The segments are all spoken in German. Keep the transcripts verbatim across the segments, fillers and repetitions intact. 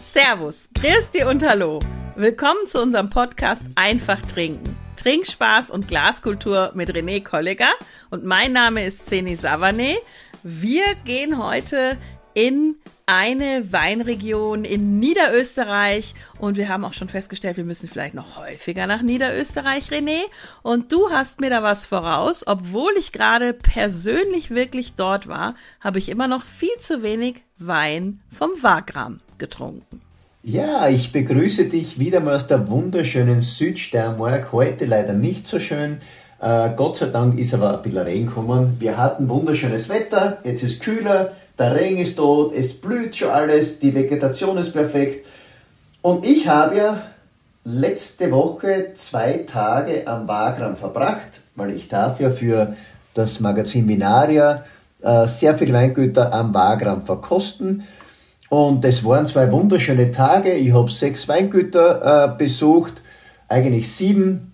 Servus, grüß dich und hallo. Willkommen zu unserem Podcast Einfach Trinken. Trinkspaß und Glaskultur mit René Kollegger und mein Name ist Zeni Savane. Wir gehen heute in eine Weinregion in Niederösterreich und wir haben auch schon festgestellt, wir müssen vielleicht noch häufiger nach Niederösterreich, René. Und du hast mir da was voraus. Obwohl ich gerade persönlich wirklich dort war, habe ich immer noch viel zu wenig Wein vom Wagram getrunken. Ja, ich begrüße dich wieder mal aus der wunderschönen Südsteiermark. Heute leider nicht so schön. Äh, Gott sei Dank ist aber ein bisschen Regen gekommen. Wir hatten wunderschönes Wetter, jetzt ist kühler, der Regen ist da, es blüht schon alles, die Vegetation ist perfekt. Und ich habe ja letzte Woche zwei Tage am Wagram verbracht, weil ich darf ja für das Magazin Vinaria äh, sehr viele Weingüter am Wagram verkosten. Und es waren zwei wunderschöne Tage. Ich habe sechs Weingüter äh, besucht, eigentlich sieben,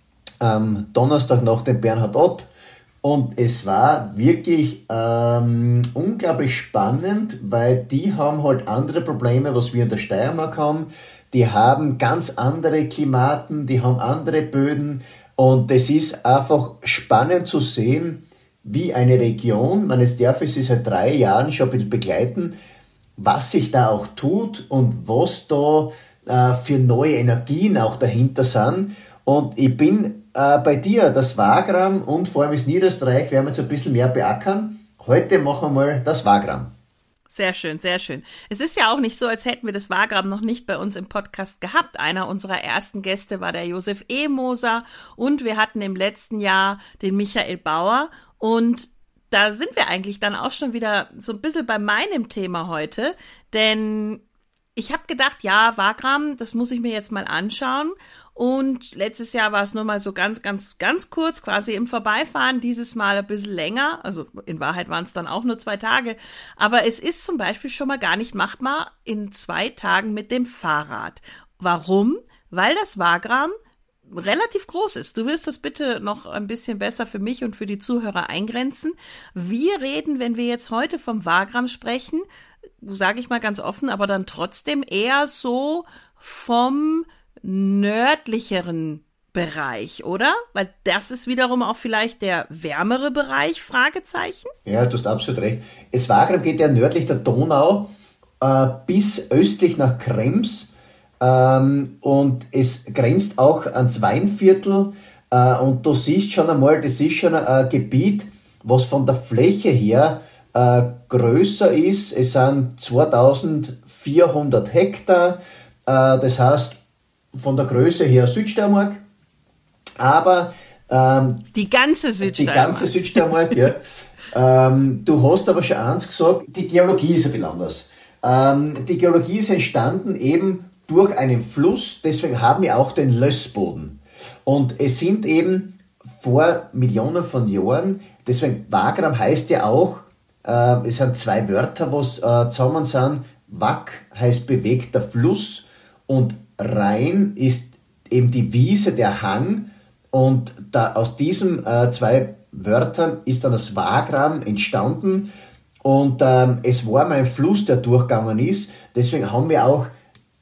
am Donnerstag nach dem Bernhard Ott. Und es war wirklich ähm, unglaublich spannend, weil die haben halt andere Probleme, was wir in der Steiermark haben. Die haben ganz andere Klimaten, die haben andere Böden. Und es ist einfach spannend zu sehen, wie eine Region, man es darf ich sie seit drei Jahren schon ein bisschen begleiten, was sich da auch tut und was da äh, für neue Energien auch dahinter sind. Und ich bin äh, bei dir, das Wagram und vor allem das Niederösterreich werden wir jetzt ein bisschen mehr beackern. Heute machen wir mal das Wagram. Sehr schön, sehr schön. Es ist ja auch nicht so, als hätten wir das Wagram noch nicht bei uns im Podcast gehabt. Einer unserer ersten Gäste war der Josef E. Moser und wir hatten im letzten Jahr den Michael Bauer und da sind wir eigentlich dann auch schon wieder so ein bisschen bei meinem Thema heute, denn ich habe gedacht, ja, Wagram, das muss ich mir jetzt mal anschauen und letztes Jahr war es nur mal so ganz, ganz, ganz kurz, quasi im Vorbeifahren, dieses Mal ein bisschen länger, also in Wahrheit waren es dann auch nur zwei Tage, aber es ist zum Beispiel schon mal gar nicht machbar in zwei Tagen mit dem Fahrrad. Warum? Weil das Wagram relativ groß ist. Du wirst das bitte noch ein bisschen besser für mich und für die Zuhörer eingrenzen. Wir reden, wenn wir jetzt heute vom Wagram sprechen, sage ich mal ganz offen, aber dann trotzdem eher so vom nördlicheren Bereich, oder? Weil das ist wiederum auch vielleicht der wärmere Bereich, Fragezeichen? Ja, du hast absolut recht. Das Wagram geht ja nördlich der Donau äh, bis östlich nach Krems. Ähm, und es grenzt auch ans Weinviertel äh, und du siehst schon einmal, das ist schon ein, ein Gebiet, was von der Fläche her äh, größer ist. Es sind zweitausendvierhundert Hektar, äh, das heißt von der Größe her Südsteiermark, aber ähm, die ganze Südsteiermark. Die ganze Südsteiermark, ja. ähm, du hast aber schon eins gesagt, die Geologie ist ein bisschen anders. Ähm, die Geologie ist entstanden eben durch einen Fluss, deswegen haben wir auch den Lössboden. Und es sind eben vor Millionen von Jahren, deswegen Wagram heißt ja auch, äh, es sind zwei Wörter, was äh, zusammen sind. Wak heißt bewegter Fluss und Rhein ist eben die Wiese, der Hang. Und da, aus diesen äh, zwei Wörtern ist dann das Wagram entstanden. Und ähm, es war mal ein Fluss, der durchgegangen ist. Deswegen haben wir auch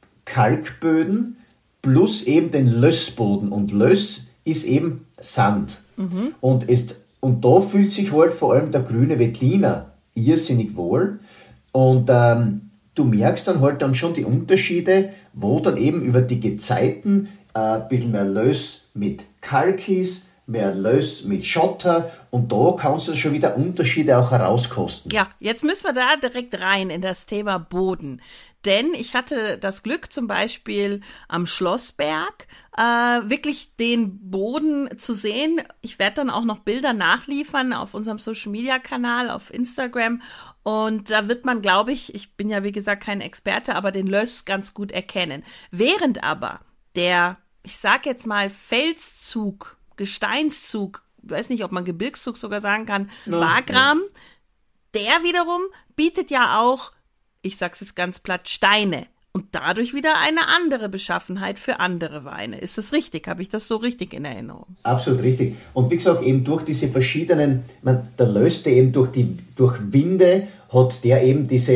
Kalkböden plus eben den Lössboden. Und Löss ist eben Sand. Mhm. Und, ist, und da fühlt sich halt vor allem der grüne Veltliner irrsinnig wohl. Und ähm, du merkst dann halt dann schon die Unterschiede, wo dann eben über die Gezeiten äh, ein bisschen mehr Löss mit Kalk ist, mehr Löss mit Schotter und da kannst du schon wieder Unterschiede auch herauskosten. Ja, jetzt müssen wir da direkt rein in das Thema Boden. Denn ich hatte das Glück zum Beispiel am Schlossberg äh, wirklich den Boden zu sehen. Ich werde dann auch noch Bilder nachliefern auf unserem Social-Media-Kanal, auf Instagram. Und da wird man, glaube ich, ich bin ja wie gesagt kein Experte, aber den Löss ganz gut erkennen. Während aber der, ich sag jetzt mal, Felszug, Gesteinszug, ich weiß nicht, ob man Gebirgszug sogar sagen kann, no, Wagram, ja. Der wiederum bietet ja auch, ich sag's jetzt ganz platt, Steine und dadurch wieder eine andere Beschaffenheit für andere Weine. Ist das richtig? Habe ich das so richtig in Erinnerung? Absolut richtig. Und wie gesagt, eben durch diese verschiedenen, man, der löste eben durch die durch Winde, hat der eben diese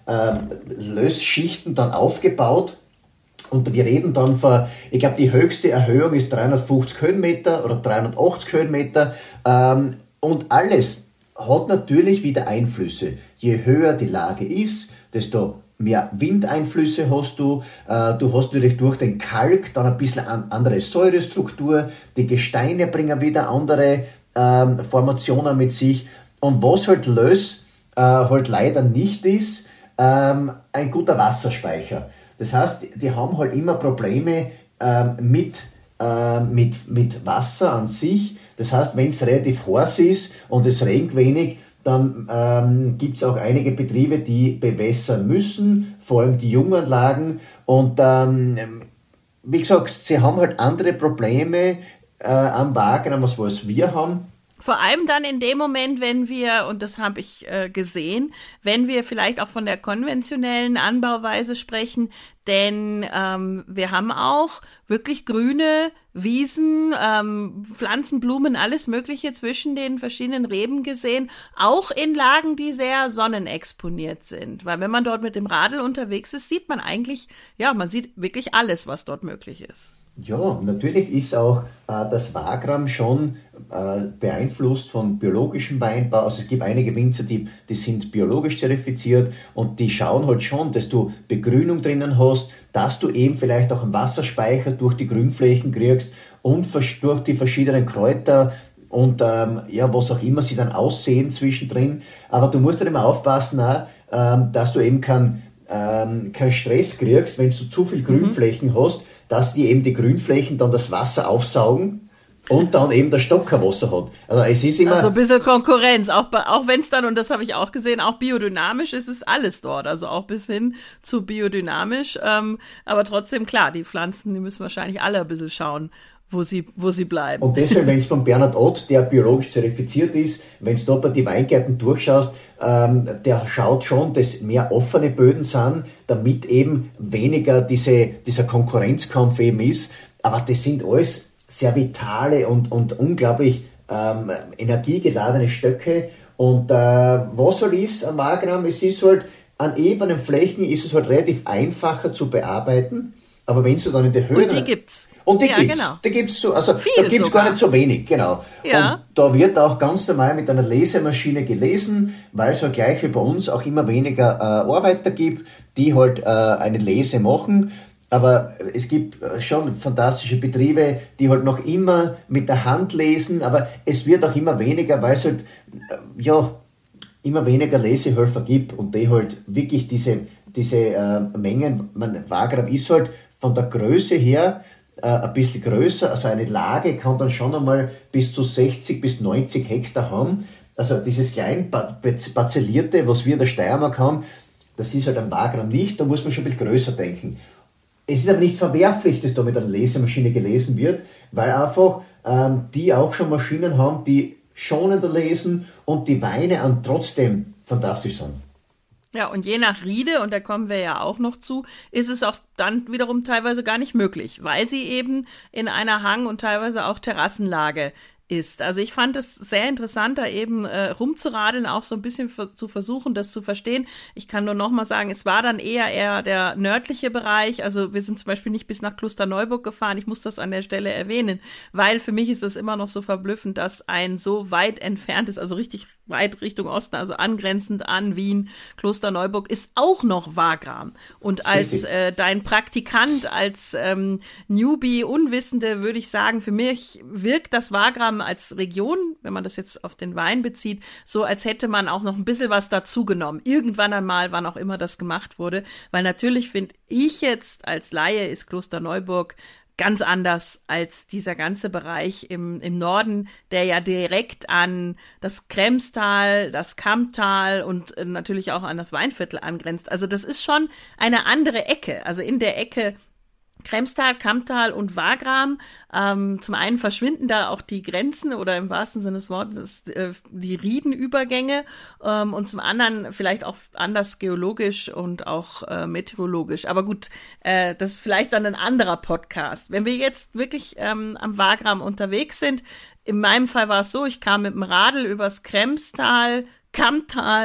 ähm, Lössschichten dann aufgebaut. Und wir reden dann von, ich glaube, die höchste Erhöhung ist dreihundertfünfzig Höhenmeter oder dreihundertachtzig Höhenmeter. Ähm, und alles hat natürlich wieder Einflüsse. Je höher die Lage ist, desto mehr Windeinflüsse hast du. Äh, du hast natürlich durch den Kalk dann ein bisschen an, andere Säurestruktur. Die Gesteine bringen wieder andere ähm, Formationen mit sich. Und was halt Löss äh, halt leider nicht ist, ähm, ein guter Wasserspeicher. Das heißt, die haben halt immer Probleme ähm, mit, äh, mit, mit Wasser an sich. Das heißt, wenn es relativ heiß ist und es regnet wenig, dann ähm, gibt es auch einige Betriebe, die bewässern müssen, vor allem die Junganlagen. Und ähm, wie gesagt, sie haben halt andere Probleme äh, am Wagen, was, was wir haben. Vor allem dann in dem Moment, wenn wir, und das habe ich äh, gesehen, wenn wir vielleicht auch von der konventionellen Anbauweise sprechen, denn ähm, wir haben auch wirklich grüne Wiesen, ähm, Pflanzen, Blumen, alles Mögliche zwischen den verschiedenen Reben gesehen, auch in Lagen, die sehr sonnenexponiert sind. Weil wenn man dort mit dem Radl unterwegs ist, sieht man eigentlich, ja, man sieht wirklich alles, was dort möglich ist. Ja, natürlich ist auch äh, das Wagram schon äh, beeinflusst von biologischem Weinbau. Also es gibt einige Winzer, die, die sind biologisch zertifiziert und die schauen halt schon, dass du Begrünung drinnen hast, dass du eben vielleicht auch einen Wasserspeicher durch die Grünflächen kriegst und durch die verschiedenen Kräuter und ähm, ja, was auch immer sie dann aussehen zwischendrin. Aber du musst dann immer aufpassen, auch, ähm, dass du eben keinen ähm, kein Stress kriegst, wenn du zu viel Grünflächen mhm. hast, dass die eben die Grünflächen dann das Wasser aufsaugen und dann eben der Stock kein Wasser hat. Also es ist immer... Also ein bisschen Konkurrenz, auch, auch wenn es dann, und das habe ich auch gesehen, auch biodynamisch ist es alles dort, also auch bis hin zu biodynamisch. Ähm, aber trotzdem, klar, die Pflanzen, die müssen wahrscheinlich alle ein bisschen schauen, wo sie, wo sie bleiben. Und deswegen, wenn es von Bernhard Ott, der biologisch zertifiziert ist, wenn du da bei die Weingärten durchschaust, ähm, der schaut schon, dass mehr offene Böden sind, damit eben weniger diese, dieser Konkurrenzkampf eben ist. Aber das sind alles sehr vitale und, und unglaublich ähm, energiegeladene Stöcke. Und äh, was halt ist am Wagram, es ist halt, an ebenen Flächen ist es halt relativ einfacher zu bearbeiten. Aber wenn du dann in der Höhe... Und die gibt's. Und die ja, gibt's. Genau. Die gibt's so, also Viel da gibt's sogar. gar nicht so wenig, genau. Ja. Und da wird auch ganz normal mit einer Lesemaschine gelesen, weil es halt gleich wie bei uns auch immer weniger äh, Arbeiter gibt, die halt äh, eine Lese machen. Aber es gibt schon fantastische Betriebe, die halt noch immer mit der Hand lesen, aber es wird auch immer weniger, weil es halt, äh, ja, immer weniger Lesehelfer gibt und die halt wirklich diese, diese äh, Mengen, man, Wagram ist halt von der Größe her äh, ein bisschen größer, also eine Lage kann dann schon einmal bis zu sechzig bis neunzig Hektar haben. Also dieses klein parzellierte, was wir in der Steiermark haben, das ist halt ein Wagram nicht, da muss man schon ein bisschen größer denken. Es ist aber nicht verwerflich, dass da mit einer Lesemaschine gelesen wird, weil einfach ähm, die auch schon Maschinen haben, die schonender lesen und die Weine an trotzdem fantastisch sind. Ja, und je nach Riede, und da kommen wir ja auch noch zu, ist es auch dann wiederum teilweise gar nicht möglich, weil sie eben in einer Hang- und teilweise auch Terrassenlage ist. Also ich fand es sehr interessant, da eben äh, rumzuradeln, auch so ein bisschen für, zu versuchen, das zu verstehen. Ich kann nur noch mal sagen, es war dann eher eher der nördliche Bereich. Also wir sind zum Beispiel nicht bis nach Klosterneuburg gefahren. Ich muss das an der Stelle erwähnen, weil für mich ist das immer noch so verblüffend, dass ein so weit entferntes, also richtig weit Richtung Osten, also angrenzend an Wien, Klosterneuburg, ist auch noch Wagram. Und als äh, dein Praktikant, als ähm, Newbie, Unwissende, würde ich sagen, für mich wirkt das Wagram als Region, wenn man das jetzt auf den Wein bezieht, so als hätte man auch noch ein bisschen was dazugenommen. Irgendwann einmal, wann auch immer das gemacht wurde. Weil natürlich finde ich jetzt als Laie ist Klosterneuburg ganz anders als dieser ganze Bereich im, im Norden, der ja direkt an das Kremstal, das Kammtal und natürlich auch an das Weinviertel angrenzt. Also das ist schon eine andere Ecke. Also in der Ecke Kremstal, Kammtal und Wagram. Ähm, zum einen verschwinden da auch die Grenzen oder im wahrsten Sinne des Wortes äh, die Riedenübergänge ähm, und zum anderen vielleicht auch anders geologisch und auch äh, meteorologisch. Aber gut, äh, das ist vielleicht dann ein anderer Podcast. Wenn wir jetzt wirklich ähm, am Wagram unterwegs sind, in meinem Fall war es so, ich kam mit dem Radl übers Kremstal, Kammtal,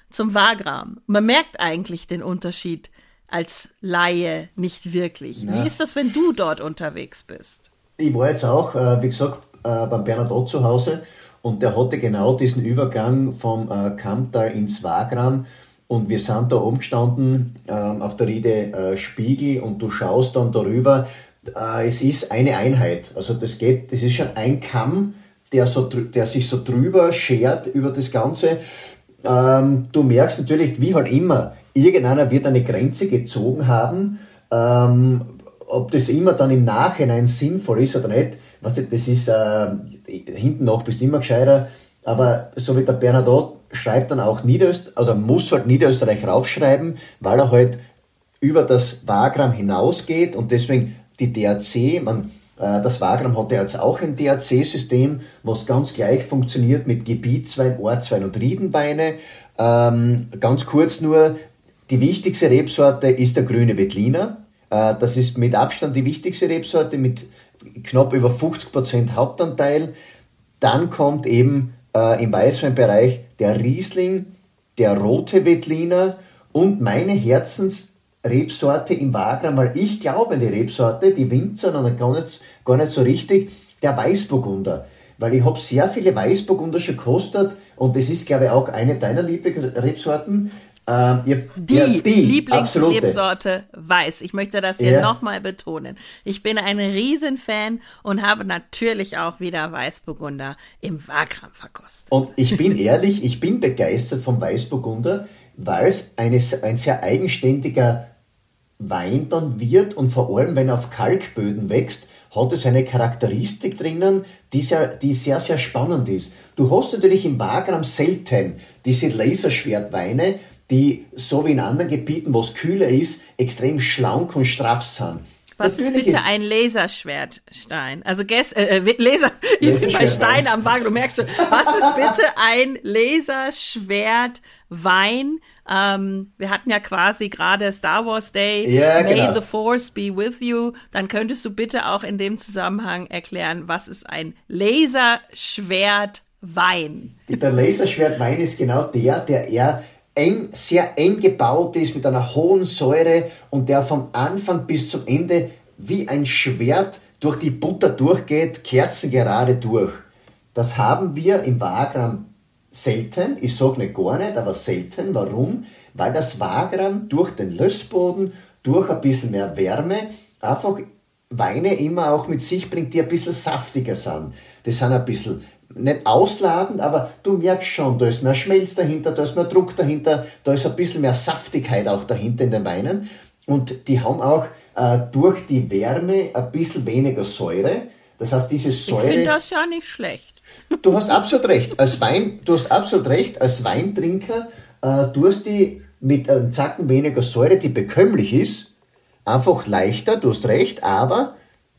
zum Wagram. Man merkt eigentlich den Unterschied als Laie nicht wirklich. Ja. Wie ist das, wenn du dort unterwegs bist? Ich war jetzt auch, äh, wie gesagt, äh, beim Bernadotte zu Hause und der hatte genau diesen Übergang vom äh, Kammtal ins Wagram und wir sind da oben gestanden äh, auf der Riede äh, Spiegel und du schaust dann darüber, äh, es ist eine Einheit, also das geht, das ist schon ein Kamm, der, so, der sich so drüber schert über das Ganze. Ähm, du merkst natürlich, wie halt immer, irgendeiner wird eine Grenze gezogen haben, ähm, ob das immer dann im Nachhinein sinnvoll ist oder nicht, weißt du, das ist, äh, hinten noch bist du immer gescheiter, aber so wie der Bernadotte schreibt dann auch Niederösterreich, oder muss halt Niederösterreich raufschreiben, weil er halt über das Wagram hinausgeht und deswegen die D A C, man, äh, das Wagram hat ja jetzt auch ein D A C-System, was ganz gleich funktioniert mit Gebietswein, Ortswein und Riedenweine. Ähm, ganz kurz nur, die wichtigste Rebsorte ist der grüne Veltliner. Äh, das ist mit Abstand die wichtigste Rebsorte mit knapp über fünfzig Prozent Hauptanteil. Dann kommt eben äh, im Weißweinbereich der Riesling, der rote Veltliner und meine Herzensrebsorte im Wagram, weil ich glaube an die Rebsorte, die Winzer noch gar nicht, gar nicht so richtig, der Weißburgunder. Weil ich habe sehr viele Weißburgunder schon gekostet und das ist, glaube ich, auch eine deiner Lieblingsrebsorten. Ähm, ja, die ja, die Lieblingsrebsorte Weiß. Ich möchte das hier ja. nochmal betonen. Ich bin ein Riesenfan und habe natürlich auch wieder Weißburgunder im Wagram verkostet. Und ich bin ehrlich, ich bin begeistert vom Weißburgunder, weil es eine, ein sehr eigenständiger Wein dann wird und vor allem, wenn er auf Kalkböden wächst, hat es eine Charakteristik drinnen, die sehr, die sehr, sehr spannend ist. Du hast natürlich im Wagram selten diese Laserschwertweine, die, so wie in anderen Gebieten, wo es kühler ist, extrem schlank und straff sind. Was Natürlich ist bitte ist ein Laserschwertstein? Also Gäst, äh, Laser, bei Stein am Wagen, du merkst schon. Was ist bitte ein Laserschwertwein? Ähm, wir hatten ja quasi gerade Star Wars Day. Ja, May genau. the Force be with you. Dann könntest du bitte auch in dem Zusammenhang erklären, was ist ein Laserschwertwein? Der Laserschwertwein ist genau der, der eher eng, sehr eng gebaut ist, mit einer hohen Säure und der vom Anfang bis zum Ende wie ein Schwert durch die Butter durchgeht, kerzengerade durch. Das haben wir im Wagram selten, ich sage nicht gar nicht, aber selten. Warum? Weil das Wagram durch den Lössboden, durch ein bisschen mehr Wärme, einfach Weine immer auch mit sich bringt, die ein bisschen saftiger sind. Das sind ein bisschen nicht ausladend, aber du merkst schon, da ist mehr Schmelz dahinter, da ist mehr Druck dahinter, da ist ein bisschen mehr Saftigkeit auch dahinter in den Weinen. Und die haben auch äh, durch die Wärme ein bisschen weniger Säure. Das heißt, diese Säure... Ich finde das ja nicht schlecht. Du hast absolut recht. Als Wein, du hast absolut recht. Als Weintrinker äh, tust die mit einem Zacken weniger Säure, die bekömmlich ist, einfach leichter, du hast recht, aber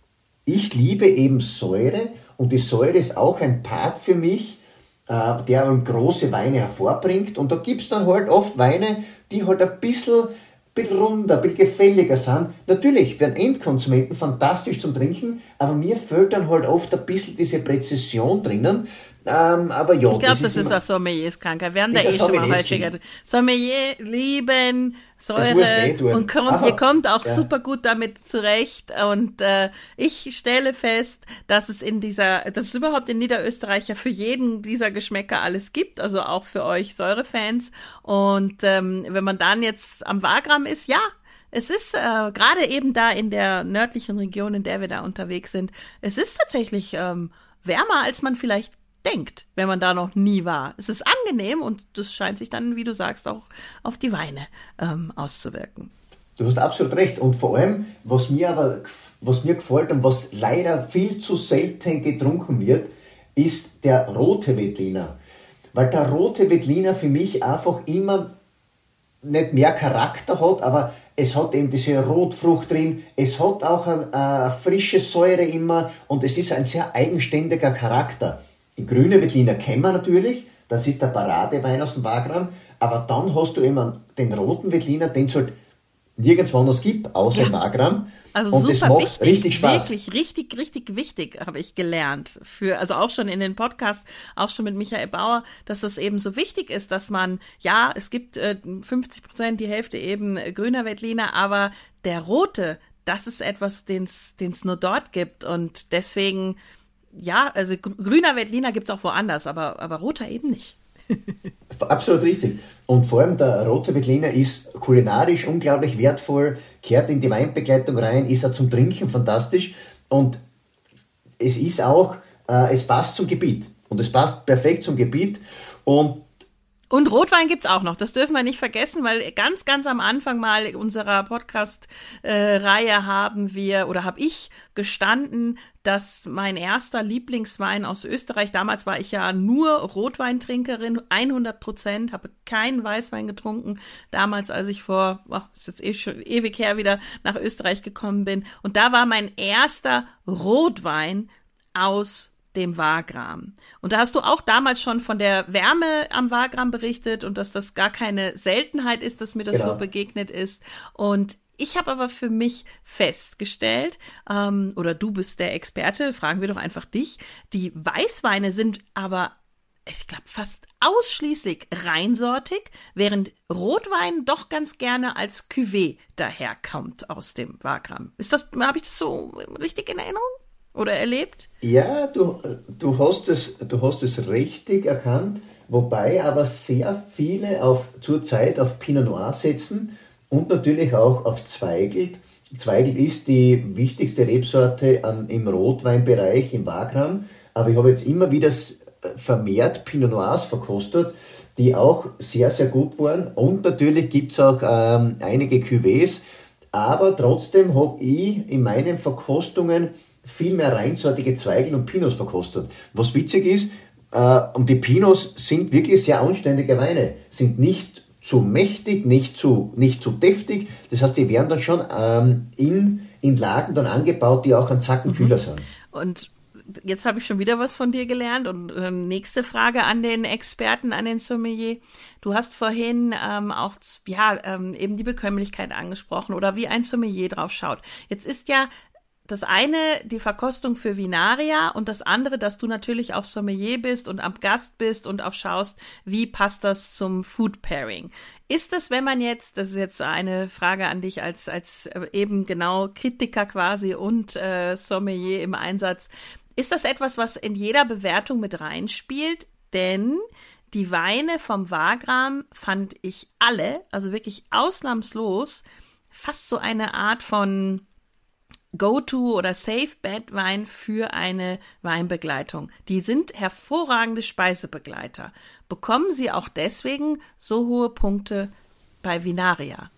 ich liebe eben Säure und die Säure ist auch ein Part für mich, äh, der große Weine hervorbringt. Und da gibt es dann halt oft Weine, die halt ein bisschen, bisschen runder, ein bisschen gefälliger sind. Natürlich für einen Endkonsumenten fantastisch zum Trinken, aber mir fehlt dann halt oft ein bisschen diese Präzision drinnen. Ähm, aber ja, ich glaube, das, das ist eine Sommeliers-Krankheit. Wir haben da eh schon mal häufiger. Sommelier lieben Säure eh und kommt, Aha, ihr kommt auch ja. super gut damit zurecht. Und äh, ich stelle fest, dass es in dieser, dass es überhaupt in Niederösterreich ja für jeden dieser Geschmäcker alles gibt, also auch für euch Säurefans. Und ähm, wenn man dann jetzt am Wagram ist, ja, es ist äh, gerade eben da in der nördlichen Region, in der wir da unterwegs sind, es ist tatsächlich ähm, wärmer, als man vielleicht denkt, wenn man da noch nie war. Es ist angenehm und das scheint sich dann, wie du sagst, auch auf die Weine ähm, auszuwirken. Du hast absolut recht und vor allem, was mir aber was mir gefällt und was leider viel zu selten getrunken wird, ist der rote Veltliner. Weil der rote Veltliner für mich einfach immer nicht mehr Charakter hat, aber es hat eben diese Rotfrucht drin, es hat auch eine, eine frische Säure immer und es ist ein sehr eigenständiger Charakter. Die grüne Veltliner kennen wir natürlich, das ist der Paradewein aus dem Wagram, aber dann hast du immer den roten Veltliner, den es halt nirgends anders gibt, außer ja. im Wagram. Also und das super macht wichtig, richtig Spaß. wirklich richtig, richtig wichtig, habe ich gelernt. Für, also auch schon in den Podcasts, auch schon mit Michael Bauer, dass das eben so wichtig ist, dass man, ja, es gibt äh, fünfzig Prozent, die Hälfte eben äh, grüner Veltliner, aber der rote, das ist etwas, den es nur dort gibt und deswegen, ja, also grüner Veltliner gibt's auch woanders, aber, aber roter eben nicht. Absolut richtig. Und vor allem der rote Veltliner ist kulinarisch unglaublich wertvoll, kehrt in die Weinbegleitung rein, ist auch zum Trinken fantastisch und es ist auch, äh, es passt zum Gebiet und es passt perfekt zum Gebiet und Und Rotwein gibt's auch noch, das dürfen wir nicht vergessen, weil ganz, ganz am Anfang mal unserer Podcast-Reihe äh, haben wir, oder habe ich gestanden, dass mein erster Lieblingswein aus Österreich, damals war ich ja nur Rotweintrinkerin, hundert Prozent, habe keinen Weißwein getrunken, damals, als ich vor, oh, ist jetzt eh schon ewig her, wieder nach Österreich gekommen bin. Und da war mein erster Rotwein aus dem Wagram. Und da hast du auch damals schon von der Wärme am Wagram berichtet und dass das gar keine Seltenheit ist, dass mir das genau. so begegnet ist. Und ich habe aber für mich festgestellt, ähm, oder du bist der Experte, fragen wir doch einfach dich, die Weißweine sind aber, ich glaube, fast ausschließlich reinsortig, während Rotwein doch ganz gerne als Cuvée daherkommt aus dem Wagram. Ist das, habe ich das so richtig in Erinnerung? Oder erlebt? Ja, du, du, hast es, du hast es richtig erkannt, wobei aber sehr viele auf, zurzeit auf Pinot Noir setzen und natürlich auch auf Zweigelt. Zweigelt ist die wichtigste Rebsorte an, im Rotweinbereich, im Wagram, aber ich habe jetzt immer wieder vermehrt Pinot Noirs verkostet, die auch sehr, sehr gut waren und natürlich gibt es auch ähm, einige Cuvées, aber trotzdem habe ich in meinen Verkostungen viel mehr reinsortige Zweigel und Pinots verkostet. Was witzig ist, äh, und die Pinots sind wirklich sehr anständige Weine, sind nicht zu mächtig, nicht zu, nicht zu deftig, das heißt, die werden dann schon ähm, in, in Lagen dann angebaut, die auch ein Zacken kühler mhm. sind. Und jetzt habe ich schon wieder was von dir gelernt und äh, nächste Frage an den Experten, an den Sommelier. Du hast vorhin ähm, auch ja ähm, eben die Bekömmlichkeit angesprochen oder wie ein Sommelier drauf schaut. Jetzt ist ja das eine die Verkostung für Vinaria und das andere, dass du natürlich auch Sommelier bist und am Gast bist und auch schaust, wie passt das zum Food Pairing. Ist das, wenn man jetzt, das ist jetzt eine Frage an dich als als eben genau Kritiker quasi und äh, Sommelier im Einsatz, ist das etwas, was in jeder Bewertung mit reinspielt? Denn die Weine vom Wagram fand ich alle, also wirklich ausnahmslos, fast so eine Art von Go-To oder Safe-Bet-Wein für eine Weinbegleitung. Die sind hervorragende Speisebegleiter. Bekommen sie auch deswegen so hohe Punkte bei Vinaria?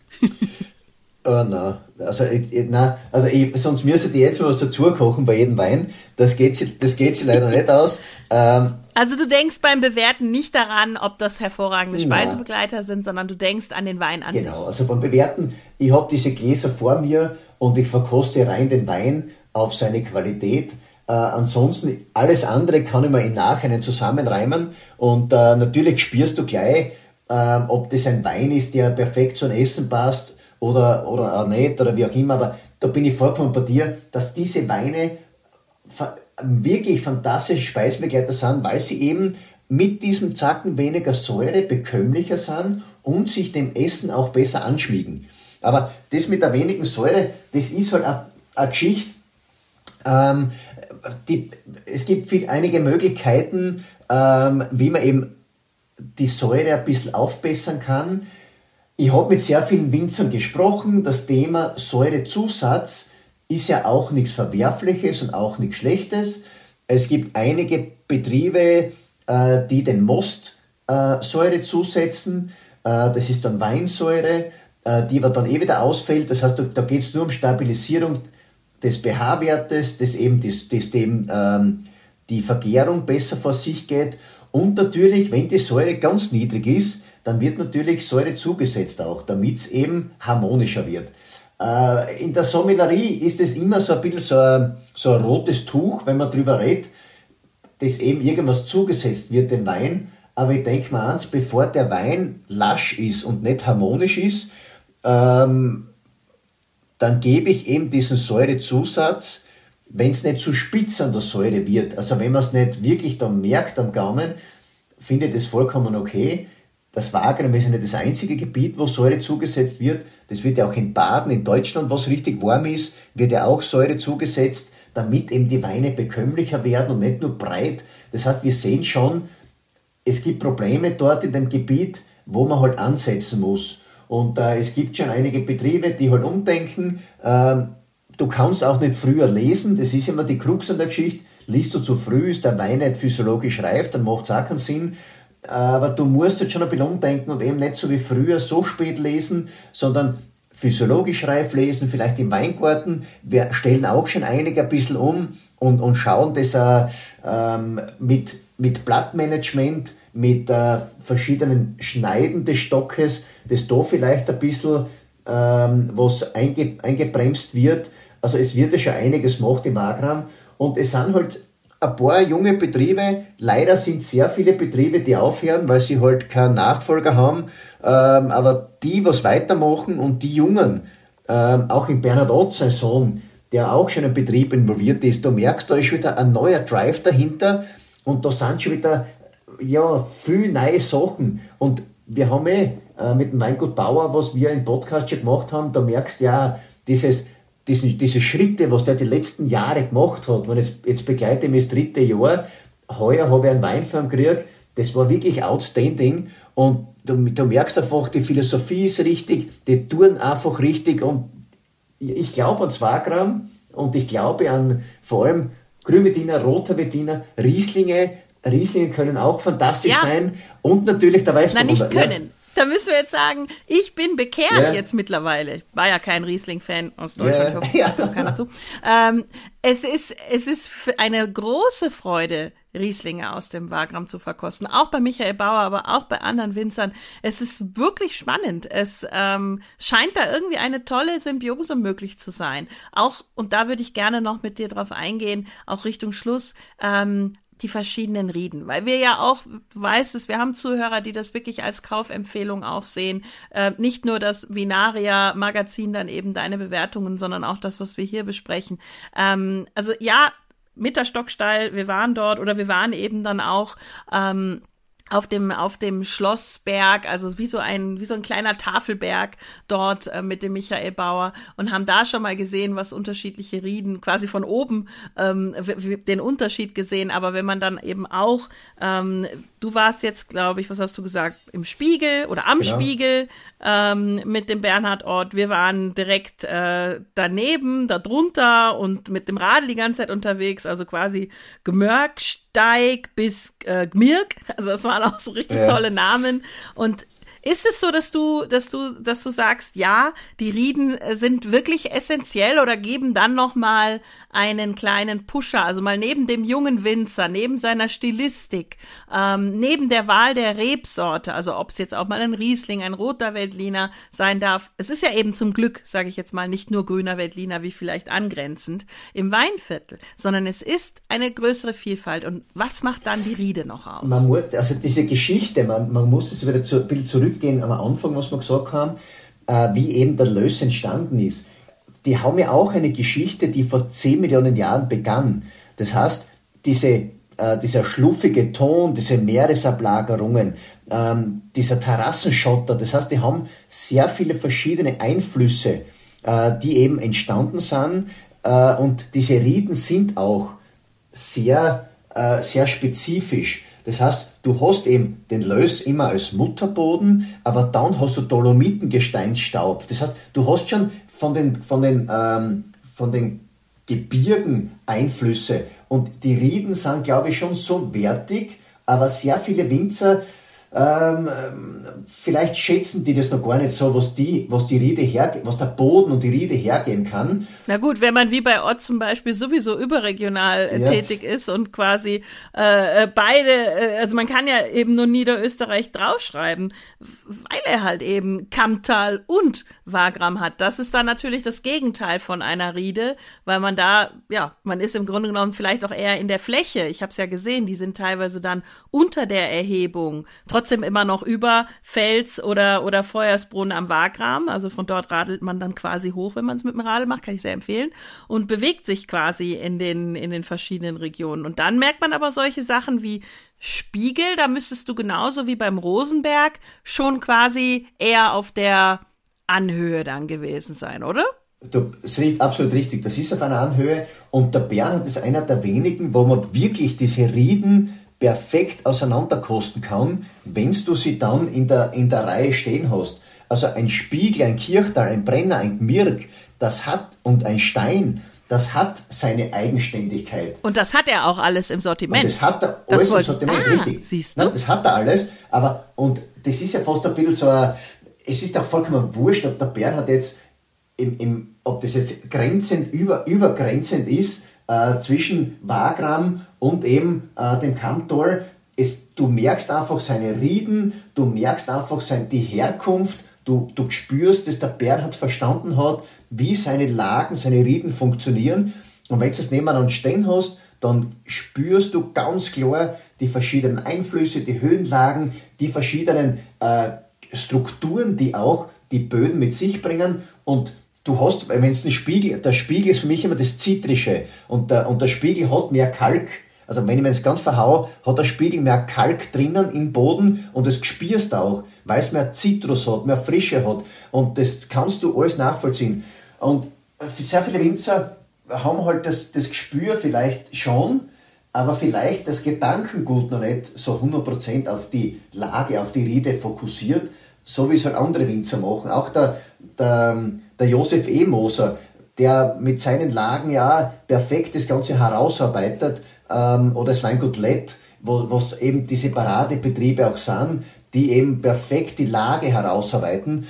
Oh, nein. Also, ich, nein. Also ich, sonst müsstet ihr jetzt mal was dazu kochen bei jedem Wein. Das geht sie, das geht sie leider nicht aus. Ähm, also du denkst beim Bewerten nicht daran, ob das hervorragende Speisebegleiter nein. sind, sondern du denkst an den Wein an genau, sich. Genau, also beim Bewerten, ich habe diese Gläser vor mir und ich verkoste rein den Wein auf seine Qualität. Äh, ansonsten, alles andere kann ich mir im Nachhinein zusammenreimen und äh, natürlich spürst du gleich, äh, ob das ein Wein ist, der perfekt zum Essen passt oder, oder auch nicht oder wie auch immer, aber da bin ich vollkommen bei dir, dass diese Weine fa- wirklich fantastische Speisebegleiter sind, weil sie eben mit diesem Zacken weniger Säure bekömmlicher sind und sich dem Essen auch besser anschmiegen. Aber das mit der wenigen Säure, das ist halt eine Geschichte. Ähm, die, es gibt viel, einige Möglichkeiten, ähm, wie man eben die Säure ein bisschen aufbessern kann. Ich habe mit sehr vielen Winzern gesprochen. Das Thema Säurezusatz ist ja auch nichts Verwerfliches und auch nichts Schlechtes. Es gibt einige Betriebe, äh, die den Most äh, Säure zusetzen. Äh, das ist dann Weinsäure, die aber dann eh wieder ausfällt. Das heißt, da, da geht es nur um Stabilisierung des pH-Wertes, dass eben das, das dem, ähm, die Vergärung besser vor sich geht. Und natürlich, wenn die Säure ganz niedrig ist, dann wird natürlich Säure zugesetzt auch, damit es eben harmonischer wird. Äh, in der Sommelerie ist es immer so ein bisschen so ein, so ein rotes Tuch, wenn man drüber redet, dass eben irgendwas zugesetzt wird dem Wein. Aber ich denke mal eins, bevor der Wein lasch ist und nicht harmonisch ist, ähm, dann gebe ich eben diesen Säurezusatz, wenn es nicht zu spitz an der Säure wird. Also wenn man es nicht wirklich dann merkt am Gaumen, finde ich das vollkommen okay. Das Wagram ist ja nicht das einzige Gebiet, wo Säure zugesetzt wird. Das wird ja auch in Baden, in Deutschland, was richtig warm ist, wird ja auch Säure zugesetzt, damit eben die Weine bekömmlicher werden und nicht nur breit. Das heißt, wir sehen schon, es gibt Probleme dort in dem Gebiet, wo man halt ansetzen muss. Und äh, es gibt schon einige Betriebe, die halt umdenken. Ähm, du kannst auch nicht früher lesen, das ist immer die Krux an der Geschichte. Liest du zu früh, ist der Wein nicht physiologisch reif, dann macht es auch keinen Sinn. Aber du musst jetzt schon ein bisschen umdenken und eben nicht so wie früher so spät lesen, sondern physiologisch reif lesen, vielleicht im Weingarten. Wir stellen auch schon einige ein bisschen um und, und schauen das äh, ähm, mit, mit Blattmanagement, mit äh, verschiedenen Schneiden des Stockes, dass da vielleicht ein bisschen ähm, was einge, eingebremst wird. Also es wird ja schon einiges gemacht im Wagram und es sind halt ein paar junge Betriebe, leider sind sehr viele Betriebe, die aufhören, weil sie halt keinen Nachfolger haben, ähm, aber die, was weitermachen und die Jungen, ähm, auch in Bernhard Ott, sein Sohn, der auch schon im Betrieb involviert ist, du merkst, da ist wieder ein neuer Drive dahinter und da sind schon wieder ja, viel neue Sachen und wir haben eh äh, mit dem Weingut Bauer, was wir im Podcast schon gemacht haben, da merkst du ja, dieses Diese, diese Schritte, was der die letzten Jahre gemacht hat, wenn jetzt, jetzt begleite ich mich das dritte Jahr, heuer habe ich einen Wein für ihn gekriegt, das war wirklich outstanding und du, du merkst einfach, die Philosophie ist richtig, die tun einfach richtig und ich glaube an Wagram und ich glaube an vor allem Grünwetiner, Roter Wettiner, Rieslinge, Rieslinge können auch fantastisch ja. sein und natürlich der Weißburgunder. Na, nicht können. Ja, da müssen wir jetzt sagen, ich bin bekehrt ja. jetzt mittlerweile. Ich war ja kein Riesling-Fan aus Deutschland, ja. ich hoffe, das keiner zu. Ähm, es ist, es ist eine große Freude, Rieslinge aus dem Wagram zu verkosten. Auch bei Michael Bauer, aber auch bei anderen Winzern. Es ist wirklich spannend. Es ähm, scheint da irgendwie eine tolle Symbiose möglich zu sein. Auch, und da würde ich gerne noch mit dir drauf eingehen, auch Richtung Schluss, ähm, die verschiedenen Rieden, weil wir ja auch, du weißt es, wir haben Zuhörer, die das wirklich als Kaufempfehlung auch sehen, äh, nicht nur das Vinaria-Magazin, dann eben deine Bewertungen, sondern auch das, was wir hier besprechen. Ähm, also ja, mit der Stockstall, wir waren dort oder wir waren eben dann auch ähm, auf dem auf dem Schlossberg, also wie so ein wie so ein kleiner Tafelberg dort äh, mit dem Michael Bauer und haben da schon mal gesehen, was unterschiedliche Rieden quasi von oben ähm, den Unterschied gesehen, aber wenn man dann eben auch ähm, du warst jetzt, glaube ich, was hast du gesagt, im Spiegel oder am genau. Spiegel ähm, mit dem Bernhard Ott, wir waren direkt äh, daneben, darunter und mit dem Radl die ganze Zeit unterwegs, also quasi Gmörksteig bis äh, Gmirk, also das waren auch so richtig ja. tolle Namen und ist es so, dass du, dass du, dass du sagst, ja, die Rieden sind wirklich essentiell oder geben dann noch mal einen kleinen Pusher, also mal neben dem jungen Winzer, neben seiner Stilistik, ähm, neben der Wahl der Rebsorte, also ob es jetzt auch mal ein Riesling, ein roter Veltliner sein darf. Es ist ja eben zum Glück, sage ich jetzt mal, nicht nur grüner Veltliner wie vielleicht angrenzend im Weinviertel, sondern es ist eine größere Vielfalt. Und was macht dann die Riede noch aus? Man muss, also diese Geschichte, man, man muss es wieder zu, ein bisschen zurückgehen am Anfang, was wir gesagt haben, äh, wie eben der Löss entstanden ist. Die haben ja auch eine Geschichte, die vor zehn Millionen Jahren begann. Das heißt, diese, äh, dieser schluffige Ton, diese Meeresablagerungen, ähm, dieser Terrassenschotter, das heißt, die haben sehr viele verschiedene Einflüsse, äh, die eben entstanden sind. Äh, und diese Rieden sind auch sehr, äh, sehr spezifisch. Das heißt, du hast eben den Löss immer als Mutterboden, aber dann hast du Dolomitengesteinsstaub. Das heißt, du hast schon von den, von den, ähm, von den Gebirgen Einflüsse. Und die Rieden sind, glaube ich, schon so wertig, aber sehr viele Winzer, ähm, vielleicht schätzen die das noch gar nicht so, was die, was die Riede herge- was der Boden und die Riede hergehen kann. Na gut, wenn man wie bei Ott zum Beispiel sowieso überregional äh, ja. tätig ist und quasi äh, beide, äh, also man kann ja eben nur Niederösterreich draufschreiben, weil er halt eben Kammtal und Wagram hat. Das ist dann natürlich das Gegenteil von einer Riede, weil man da, ja, man ist im Grunde genommen vielleicht auch eher in der Fläche. Ich habe es ja gesehen, die sind teilweise dann unter der Erhebung. Trotzdem trotzdem immer noch über Fels oder, oder Feuersbrunn am Wagram. Also von dort radelt man dann quasi hoch, wenn man es mit dem Radl macht, kann ich sehr empfehlen. Und bewegt sich quasi in den, in den verschiedenen Regionen. Und dann merkt man aber solche Sachen wie Spiegel, da müsstest du genauso wie beim Rosenberg schon quasi eher auf der Anhöhe dann gewesen sein, oder? Das ist absolut richtig. Das ist auf einer Anhöhe und der Bernhard ist einer der wenigen, wo man wirklich diese Rieden perfekt auseinanderkosten kann, wenn du sie dann in der, in der Reihe stehen hast. Also ein Spiegel, ein Kirchtal, ein Brenner, ein Gmirk, das hat, und ein Stein, das hat seine Eigenständigkeit. Und das hat er auch alles im Sortiment. Und das hat er alles im Sortiment, ah, richtig. Siehst du? Das hat er alles, aber, und das ist ja fast ein bisschen so ein, es ist auch vollkommen wurscht, ob der Bernhard jetzt Im, im, ob das jetzt grenzend, über, übergrenzend ist äh, zwischen Wagram und eben äh, dem Kammtal. Es, du merkst einfach seine Rieden, du merkst einfach sein, die Herkunft, du, du spürst, dass der Bernhard verstanden hat, wie seine Lagen, seine Rieden funktionieren. Und wenn du es nebeneinander stehen hast, dann spürst du ganz klar die verschiedenen Einflüsse, die Höhenlagen, die verschiedenen äh, Strukturen, die auch die Böden mit sich bringen. Und du hast, wenn es ein Spiegel, der Spiegel ist für mich immer das Zitrische und der, und der Spiegel hat mehr Kalk, also wenn ich mir das ganz verhaue, hat der Spiegel mehr Kalk drinnen im Boden und das spürst du auch, weil es mehr Zitrus hat, mehr Frische hat und das kannst du alles nachvollziehen. Und sehr viele Winzer haben halt das, das Gespür vielleicht schon, aber vielleicht das Gedankengut noch nicht so hundert Prozent auf die Lage, auf die Riede fokussiert, so wie es halt andere Winzer machen. Auch der, der, der Josef E. Moser, der mit seinen Lagen ja perfekt das Ganze herausarbeitet, ähm, oder das Weingut Lett, wo was eben diese Paradebetriebe auch sind, die eben perfekt die Lage herausarbeiten.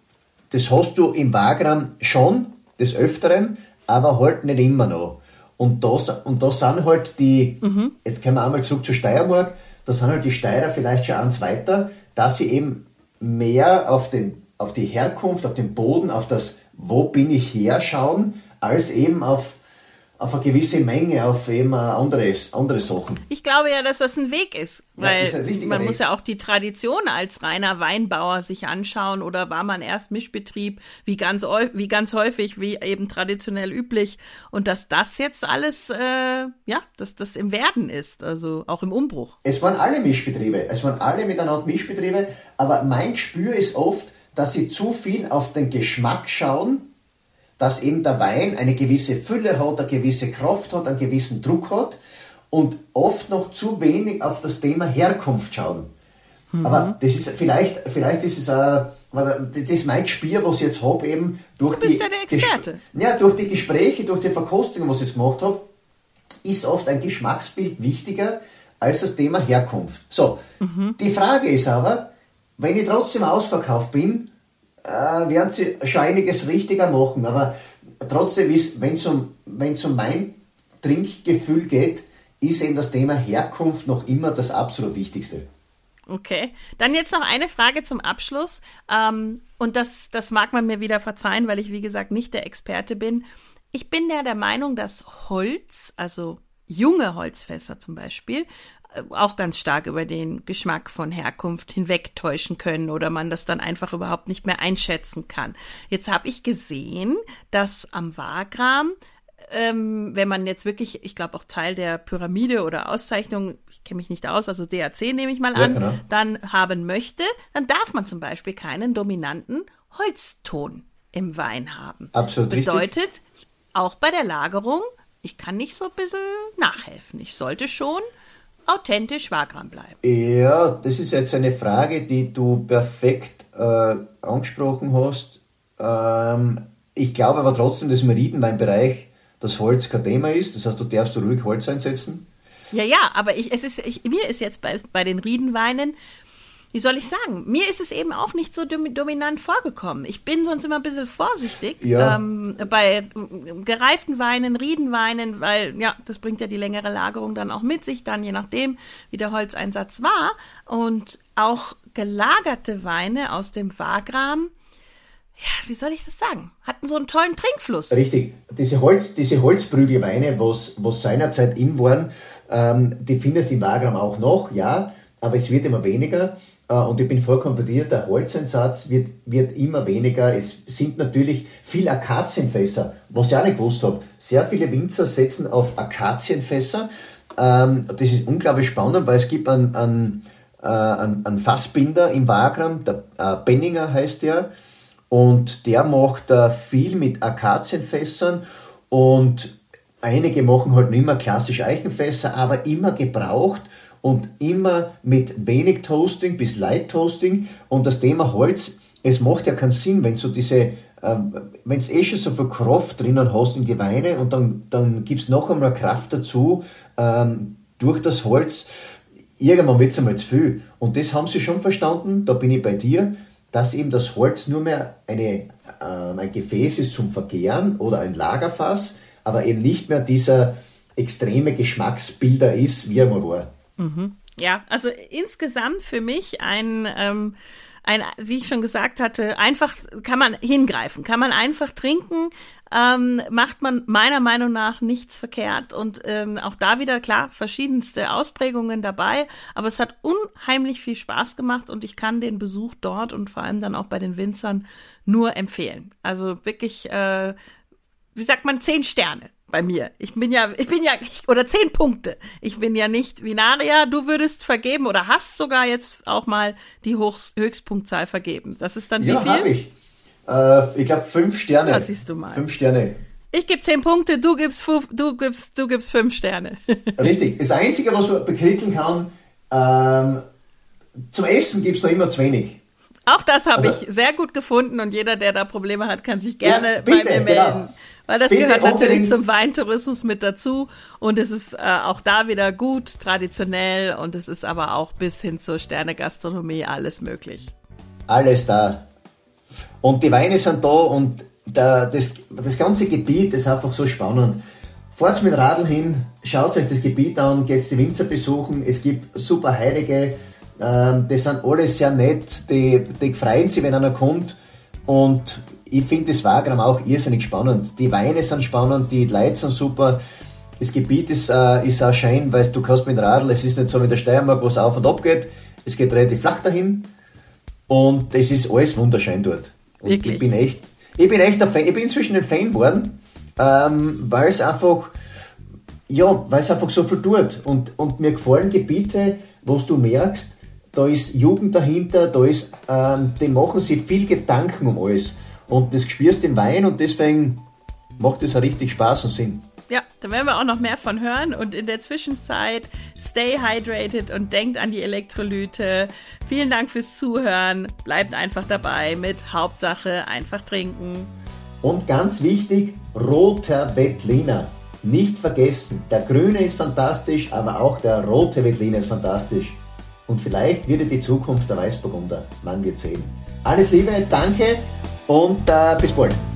Das hast du im Wagram schon, des Öfteren, aber halt nicht immer noch. Und da, und da sind halt die, mhm. jetzt kommen wir einmal zurück zur Steiermark, da sind halt die Steirer vielleicht schon eins weiter, dass sie eben mehr auf, den, auf die Herkunft, auf den Boden, auf das, wo bin ich her, schauen, als eben auf, auf eine gewisse Menge, auf eben andere, andere Sachen. Ich glaube ja, dass das ein Weg ist, weil ja, ist man Weg. muss ja auch die Tradition als reiner Weinbauer sich anschauen, oder war man erst Mischbetrieb, wie ganz, wie ganz häufig, wie eben traditionell üblich, und dass das jetzt alles, äh, ja, dass das im Werden ist, also auch im Umbruch. Es waren alle Mischbetriebe, es waren alle miteinander Mischbetriebe, aber mein Gespür ist oft, dass sie zu viel auf den Geschmack schauen, dass eben der Wein eine gewisse Fülle hat, eine gewisse Kraft hat, einen gewissen Druck hat und oft noch zu wenig auf das Thema Herkunft schauen. Mhm. Aber das ist vielleicht, vielleicht ist es auch, das ist mein Gespür, was ich jetzt habe, eben durch du bist die, ja der Experte. Ja, durch die Gespräche, durch die Verkostungen, was ich jetzt gemacht habe, ist oft ein Geschmacksbild wichtiger als das Thema Herkunft. So, mhm. Die Frage ist aber, wenn ich trotzdem ausverkauft bin, Äh, werden sie schon einiges richtiger machen, aber trotzdem ist, wenn es um, wenn's um mein Trinkgefühl geht, ist eben das Thema Herkunft noch immer das absolut Wichtigste. Okay, dann jetzt noch eine Frage zum Abschluss, ähm, und das, das mag man mir wieder verzeihen, weil ich wie gesagt nicht der Experte bin. Ich bin ja der Meinung, dass Holz, also junge Holzfässer zum Beispiel, auch ganz stark über den Geschmack von Herkunft hinwegtäuschen können oder man das dann einfach überhaupt nicht mehr einschätzen kann. Jetzt habe ich gesehen, dass am Wagram, ähm, wenn man jetzt wirklich, ich glaube auch Teil der Pyramide oder Auszeichnung, ich kenne mich nicht aus, also D A C nehme ich mal an, ja, genau, dann haben möchte, dann darf man zum Beispiel keinen dominanten Holzton im Wein haben. Absolut richtig. Bedeutet, auch bei der Lagerung, ich kann nicht so ein bisschen nachhelfen. Ich sollte schon authentisch Wagram bleiben. Ja, das ist jetzt eine Frage, die du perfekt äh, angesprochen hast. Ähm, ich glaube aber trotzdem, dass im Riedenweinbereich das Holz kein Thema ist. Das heißt, du darfst du ruhig Holz einsetzen. Ja, ja, aber ich, es ist, ich, mir ist jetzt bei, bei den Riedenweinen, wie soll ich sagen, mir ist es eben auch nicht so dominant vorgekommen. Ich bin sonst immer ein bisschen vorsichtig ja. ähm, bei gereiften Weinen, Riedenweinen, weil ja, das bringt ja die längere Lagerung dann auch mit sich, dann je nachdem, wie der Holzeinsatz war. Und auch gelagerte Weine aus dem Wagram, ja, wie soll ich das sagen, hatten so einen tollen Trinkfluss. Richtig, diese, Holz, diese Holzprügelweine, was, was seinerzeit in waren, ähm, die findest du im Wagram auch noch, ja. aber es wird immer weniger. Und ich bin vollkommen bei dir, der Holzeinsatz wird, wird immer weniger. Es sind natürlich viele Akazienfässer, was ich auch nicht gewusst habe. Sehr viele Winzer setzen auf Akazienfässer. Ähm, das ist unglaublich spannend, weil es gibt einen, einen, äh, einen, einen Fassbinder im Wagram, der äh, Benninger heißt der, und der macht äh, viel mit Akazienfässern und einige machen halt nicht mehr klassische Eichenfässer, aber immer gebraucht. Und immer mit wenig Toasting bis Light Toasting. Und das Thema Holz, es macht ja keinen Sinn, wenn du diese, ähm, wenn du eh schon so viel Kraft drinnen hast in die Weine und dann, dann gibst du noch einmal Kraft dazu, ähm, durch das Holz, irgendwann wird es einmal zu viel. Und das haben sie schon verstanden, da bin ich bei dir, dass eben das Holz nur mehr eine, ähm, ein Gefäß ist zum Vergären oder ein Lagerfass, aber eben nicht mehr dieser extreme Geschmacksbilder ist, wie er mal war. Mhm. Ja, also insgesamt für mich ein, ähm, ein, wie ich schon gesagt hatte, einfach kann man hingreifen, kann man einfach trinken, ähm, macht man meiner Meinung nach nichts verkehrt und ähm, auch da wieder, klar, verschiedenste Ausprägungen dabei, aber es hat unheimlich viel Spaß gemacht und ich kann den Besuch dort und vor allem dann auch bei den Winzern nur empfehlen. Also wirklich, äh, wie sagt man, zehn Sterne. Bei mir. Ich bin ja, ich bin ja, oder zehn Punkte. Ich bin ja nicht Vinaria. Du würdest vergeben oder hast sogar jetzt auch mal die Hochs- Höchstpunktzahl vergeben. Das ist dann wie ja, viel? Ja, habe ich. Äh, ich glaube fünf Sterne. Das siehst du mal. Fünf Sterne. Ich gebe zehn Punkte, du gibst, fünf, du gibst, du gibst fünf Sterne. Richtig. Das Einzige, was man bekriegen kann, ähm, zum Essen gibt es noch immer zu wenig. Auch das habe also, ich sehr gut gefunden und jeder, der da Probleme hat, kann sich gerne ja, bitte, bei mir melden. Genau. Weil das Bitte gehört natürlich unbedingt. zum Weintourismus mit dazu und es ist äh, auch da wieder gut, traditionell und es ist aber auch bis hin zur Sternegastronomie alles möglich. Alles da. Und die Weine sind da und der, das, das ganze Gebiet ist einfach so spannend. Fahrt mit Radl hin, schaut euch das Gebiet an, geht die Winzer besuchen, es gibt super Heilige, ähm, die sind alle sehr nett, die, die freuen sich, wenn einer kommt und ich finde das Wagram auch irrsinnig spannend. Die Weine sind spannend, die Leute sind super. Das Gebiet ist, äh, ist auch schön, weil du kannst mit Radl, es ist nicht so wie in der Steiermark, wo es auf und ab geht. Es geht relativ flach dahin. Und es ist alles wunderschön dort. Und Wirklich? ich bin echt, ich bin echt ein Fan. Ich bin inzwischen ein Fan geworden, ähm, weil es einfach, ja, weil es einfach so viel tut. Und, und mir gefallen Gebiete, wo du merkst, da ist Jugend dahinter, da ist, ähm, die machen sich viel Gedanken um alles. Und das spürst du im Wein und deswegen macht es auch richtig Spaß und Sinn. Ja, da werden wir auch noch mehr von hören und in der Zwischenzeit stay hydrated und denkt an die Elektrolyte. Vielen Dank fürs Zuhören. Bleibt einfach dabei mit Hauptsache einfach trinken. Und ganz wichtig, roter Veltliner. Nicht vergessen, der grüne ist fantastisch, aber auch der rote Veltliner ist fantastisch. Und vielleicht wird die Zukunft der Weißburgunder. Man wird sehen. Alles Liebe, danke. Und äh, bis bald.